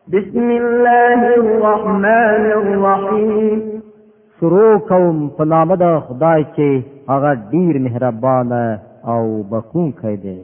بسم الله الرحمن الرحیم شروع کوم په نام د خدای چې هغه ډیر مهربان او بخښونکی دی.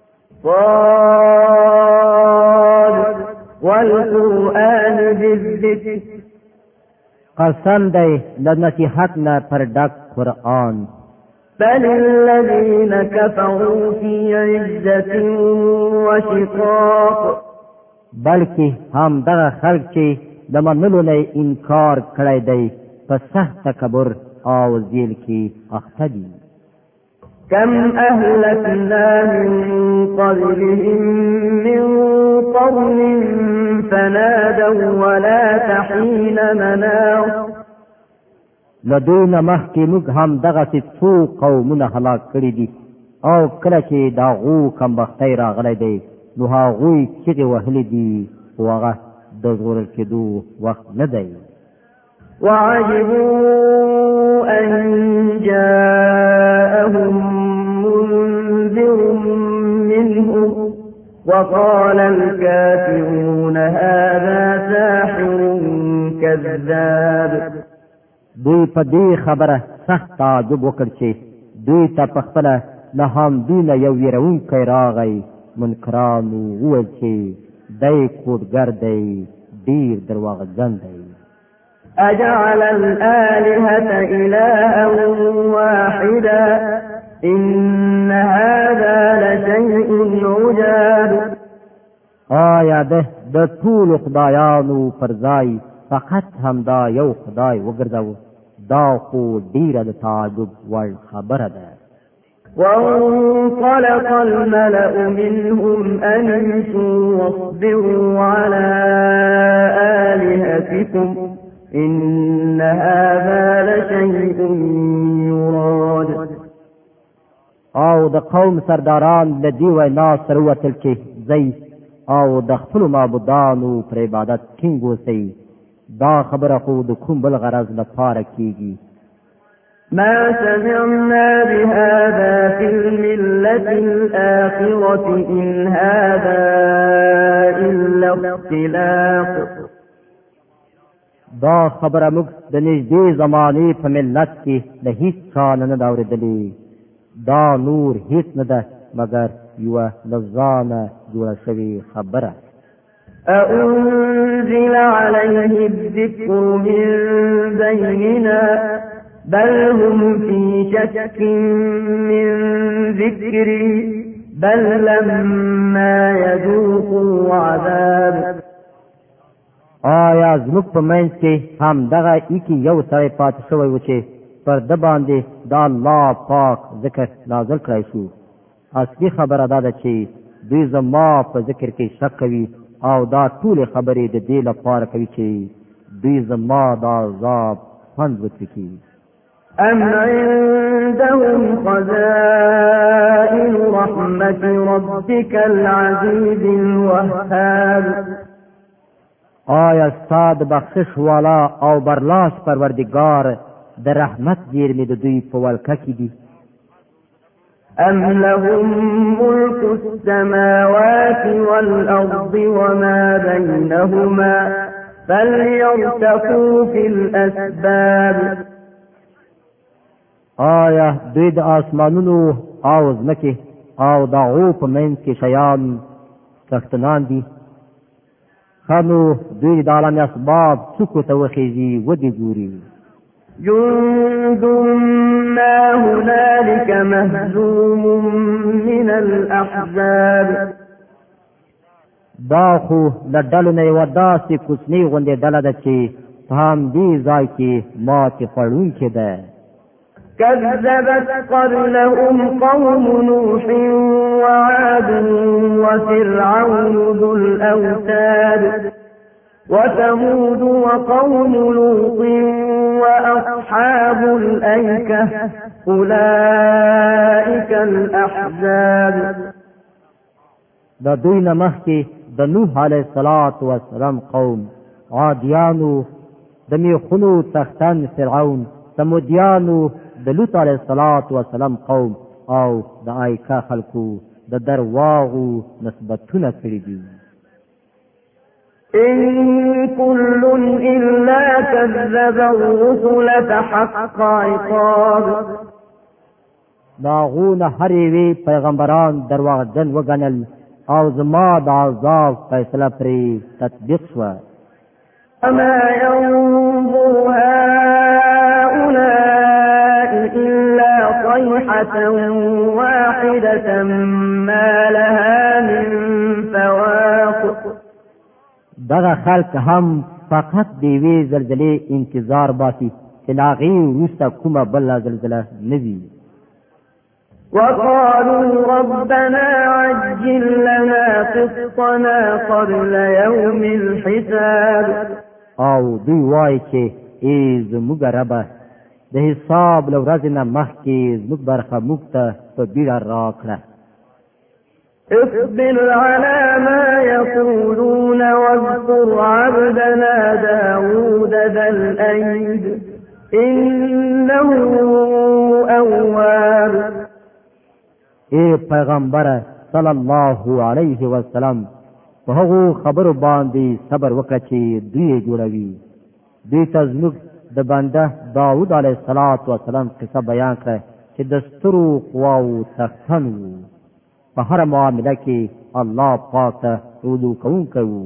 صاد والقرآن بالذکر قسم دی د نصیحت نه پر ډک قرآن. بل الذين كفروا في عزة وشقاق بلکې هم دغه خلک چې د منلو نه انکار کړی دی په سخت تکبر او ذیل کې اخته دي. كم أهلكنا من قبلهم من قرن فنادوا ولا تحين مناص لدوی نه مخکې موږ هم دغسې څو قومونه هلاک کړي دي او کله چې د هغو کمبختی راغلی دی نو هغوی چغې وهلې دي خو هغه د ژغورل کېدو وخت نه دی. وعجبوا أن جاءهم منذر منهم وقال الكافرون هذا ساحر كذاب. دوی په دې خبره سخت تعجب وکړ چې دوی ته په خپله له همدوی نه یو ویرونکی راغی. منکرانو وویل چې دی کوډګر دی، ډېر درواغجن دی. أجعل الآلهة إلها واحدا إن هذا لشيء عجاب. آیا ده د ټولو خدایانو پر ځای فقط همدا یو خدای وګرځاوه؟ دا خو ډیره د تعجب وړ خبره ده. وانطلق الملأ منهم أن امشوا واصبروا على آلهتكم إن هذا لشيء يراد. او د قوم سرداران د دې وینا سره وتل چې ځئ او د خپلو معبودانو پر عبادت ټینګ اوسئ. دا خبره خو د کوم بل غرض لپاره کیږي. ما سمعنا بهذا في الملة الآخرة إن هذا إلا اختلاق. دا خبره موږ د نږدې زمانې په ملت کې د هیڅ چا نه ده اورېدلې. دا نور هیڅ نه ده مګر یوه له ځانه جوړه شوې خبره. أأنزل عليه الذكر من بيننا بل هم في شك من ذكري بل لما يذوقوا عذاب. آیا زموږ په منځ کې هم دغه ایکي یو سړی پاتې شوی و چې پر ده باندې د الله پاک ذکر نازل کړی شو؟ اصلي خبره دا ده چې دوی زما په ذکر کې شک کوي او دا ټولې خبرې د دې لپاره کوي چې دوی زما د عذاب خوند وڅکي. أم عندهم خزائن رحمة ربك العزيز الوهاب. آیا ستا د بخشش والا او برلاس پروردگار د رحمت زیرمې د دوی په ولکه کې دي؟ أم لهم ملك السماوات والأرض وما بينهما فليرتقوا في الأسباب. آیا دوی د آسمانونو او ځمکې او د هغو په منځ کې شیان څښتنان دي؟ ښه نو دوی د عالم اسباب څوکو ته وخیژي ودې ګوري. جند ما هنالك مهزوم من الأحزاب. دا خو د ډلو نه یوه داسې کوچنۍ غوندې ډله ده چې په همدې ځای کې ماتې خوړونکې ده. كذبت قبلهم قوم نوح وعاد وفرعون ذو الأوتاد وثمود وقوم لوط وأصحاب الأيكة أولئك الأحزاب. د دوی نه مخکې د نوح علیه السلام قوم، عادیانو، د میخونو څښتن فرعون، ثمودیانو، د لوط علیه السلام قوم او د ایکه خلکو د درواغو نسبتونه کړي دي. إن كل إلا كذب الرسل فحق عقاب. داغون هر یوی پیغمبران درواغجن وګڼل او زما د عذاب فیصله پرې تطبیق شوه. وما ينظر هؤلاء إلا صيحة واحدة ما لها من فواق. دغه خلق هم فقط دیوی زلزلې انتظار باسي چې لاغي وروسته کومه بله زلزله نه وي. وقالوا ربنا عجل لنا قسطنا قبل يوم الحساب. او دوی وایي چې ای زموږ ربه د حساب له ورځې نه مخکې زموږ برخه موږ ته په بیړه راکړه. اصبر على ما يقولون واذكر عبدنا داود ذا الأيد إنه أواب. اے پیغمبر صلی الله علیه وسلم په هغو خبرو باندې صبر وکړه چې دوی جوړوي. دوی ته زموږ د بنده داود علیه السلام قصه بیان کړه چې د سترو قواو څښتن و. په هر معامله کې الله پاک ته رجوع کوونکی و.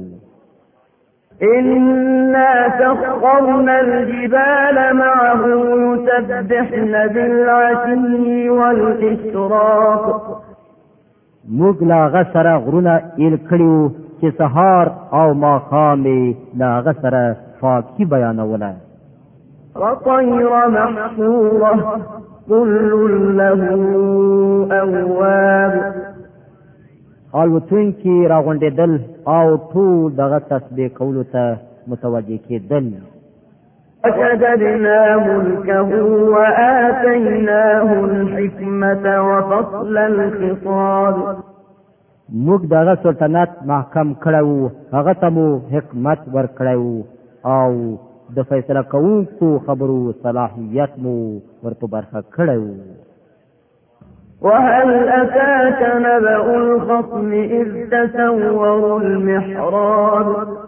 إنا سخرنا الجبال معه يسبحن بالعشي والإشراق. موږ لا غسر غرونه ایل کړیو چې سهار او ماښام لا غسر پاکي بیانوله. وطير محشورة كل له أواب. الوتون کې راغونډېدل او ټول دغه تسبیح کولو ته متوجه کېدل. وشددنا ملكه وآتيناه الحكمة وفصل الخطاب. موږ دغه سلطنت محکم کړو، هغه ته مو حکمت ورکړو او د فیصله کوونکو خبرو صلاحیت مو ورته برخه کړو. وهل أتاك نبأ الخصم إذ تسوروا المحراب.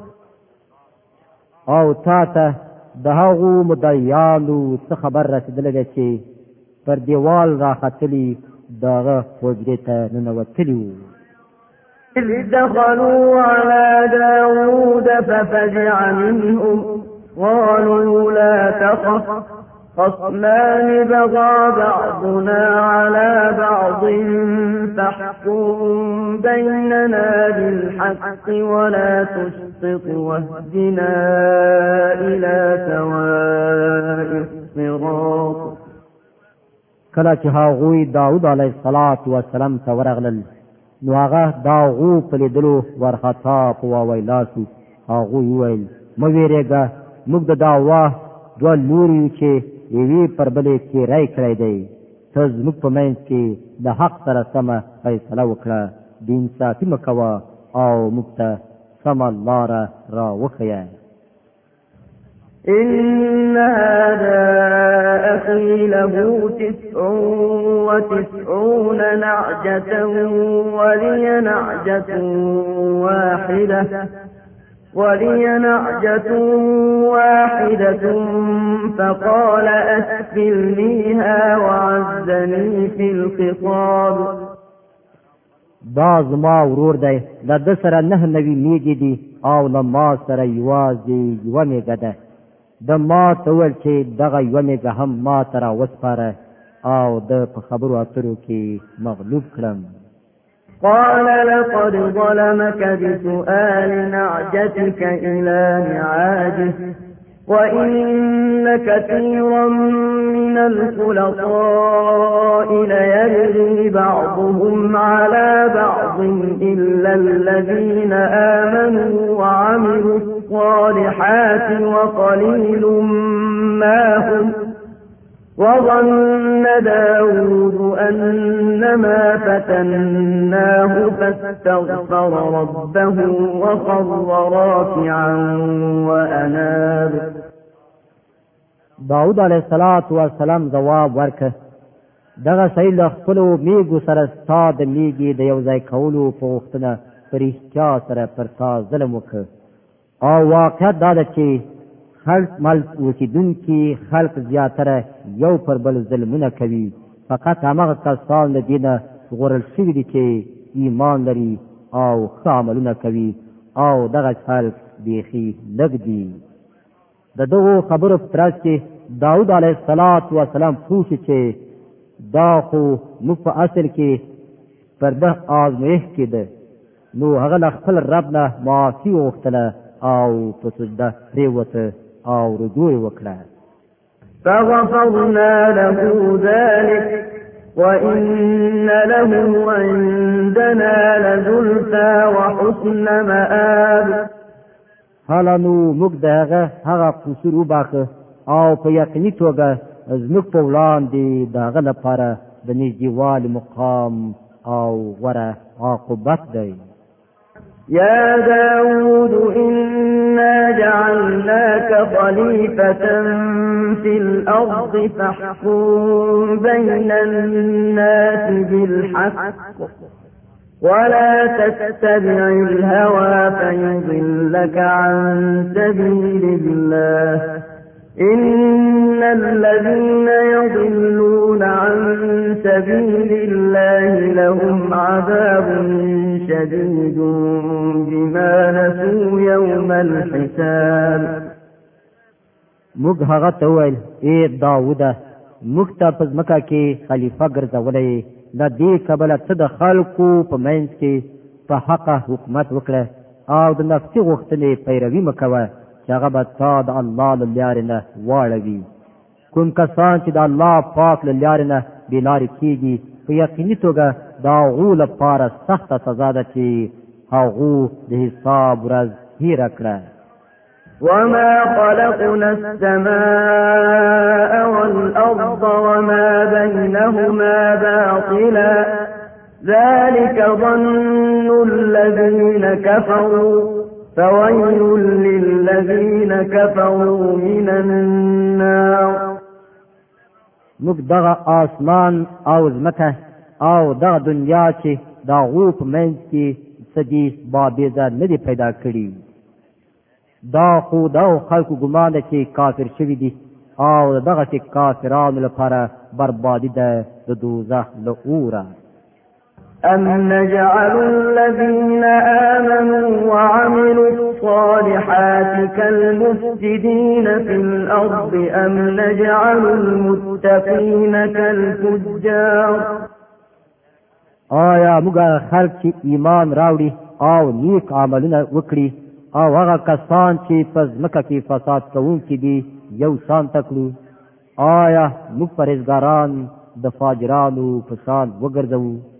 او تاته د هغو مدعیانو څه خبر رسېدلی دی چې پر دیوال راختلي دغه حجرې ته ننوتلي وو. إذ دخلوا على داود ففزع منهم قالوا لا تخف خصمان بغى بعضنا على بعض فاحكم بيننا بالحق ولا تشطط واهدنا إلى سواء الصراط. کله چې هغوی داود علیه السلام ته ورغلل نو هغه د هغو په لیدلو ورخطا په واویلا شو. هغوی وویل مه ویرېږه، موږ د دعوا دوه لوري چې یوې پر بلې کې رای کړی دی. ته زموږ په منځ کې د حق سره سمه فیصله وکړه، د انصافي مه کوه او موږ ته سمه لاره را وښیه. إن هذا أخي له 99 نعجة ولي نعجة واحدة فقال أكفلنيها وعزني في الخطاب. دا زما ورور دی، د ده سره 9 نوي میږي دي او له ما سره یوازې یوه میږه ده. د ما ته وویل چې دغه یوه میږه هم ما ته راوسپاره او د په خبرو اترو کې مغلوب کړم. قال لقد ظلمك بسؤال نعجتك إلى نعاجه وإن كثيرا من الخلطاء ليبغي بعضهم على بعض إلا الذين آمنوا وعملوا الصالحات وقليل ما هم. وظن داود أنما فتناه فاستغفر ربه وخر راكعا وأناب. داود علیه السلام جواب ورکړ دغه سړي له خپلو میږو سره ستا د میږې د یو ځای کولو په غوښتنه په رښتیا سره پر تا ظلم وکړ او واقعیت دا ده چې خلق ملک اوسیدونکي خلق زیاتره یو پر بل ظلمونه کوي فقط همغه کسان له دینه غورل شوي دي چې ایمان لري او ښه عملونه کوي او دغه خلق بیخي لږ دي د دغو خبرو په ترڅ کې داود علیه السلام پوښي چې دا خو موږ په اصل کې پر ده آزمایښت کې ده نو هغه له خپل رب نه معافي وغوښتله او په سجده پرېوته او رجوع وکړه فغفرنا له ذلك وإن له عندنا لزلفى وحسن مآب حالا نو موږ د هغه قصور وباخه او په یقیني توګه زموږ په وړاندې د هغه لپاره د نږدېوالي مقام او غوره عاقبت دی يا داود إنا جعلناك خليفة في الأرض فاحكم بين الناس بالحق ولا تتبع الهوى فيضلك عن سبيل الله إن الذين يضلون عن سبيل الله لهم عذاب شديد بما نسوا يوم الحساب موږ هغه ته وویل ای داوده موږ ته په ځمکه کې خلیفه ګرځولی د دې کبله ته د خلکو په منځ کې په حقه حکومت وکړه او د نفسي غوښتنې پیروي مه کوه چې هغه به تا د الله له لارې نه واړوي کوم کسان چې د الله پاک له لارې نه بېلارې کېږي په یقیني توګه د هغو لپاره سخته سزا ده چې هغو د حساب ورځ هیره کړه وما خلقنا السماء والأرض وما بينهما باطلا ذلك ظن الذين كفروا فويل للذين كفروا من النار موږ دغه آسمان او ځمکه او دغه دنیا چې د هغو په منځ کې څه دي بابیزه نه دي پیدا کړي دا خو دغو خلکو ګمان ده چې کافر شوي دي او دغسې کافرانو لپاره بربادي ده د دوزخ له اوره أم نجعل الذين آمنوا وعملوا الصالحات كالمفسدين في الأرض أم نجعل المتقين كالفجار آیا موږ خلک چې ایمان راوړي او نیک عملونه وکړي او هغه کسان چې په ځمکه کې فساد کوونکي دي یو شان کړو آیا موږ پرهیزګاران د فاجرانو په شان وګرځوو